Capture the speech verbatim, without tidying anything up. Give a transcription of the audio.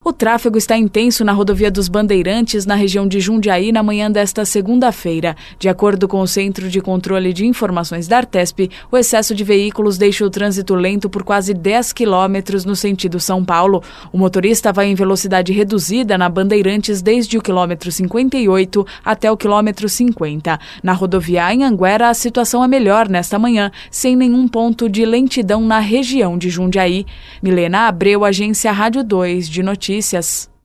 O tráfego está intenso na rodovia dos Bandeirantes, na região de Jundiaí, na manhã desta segunda-feira. De acordo com o Centro de Controle de Informações da Artesp, o excesso de veículos deixa o trânsito lento por quase dez quilômetros no sentido São Paulo. O motorista vai em velocidade reduzida na Bandeirantes desde o quilômetro cinquenta e oito até o quilômetro cinquenta. Na rodovia Anhanguera, a situação é melhor nesta manhã, sem nenhum ponto de lentidão na região de Jundiaí. Milena Abreu, Agência Rádio dois de Notícias.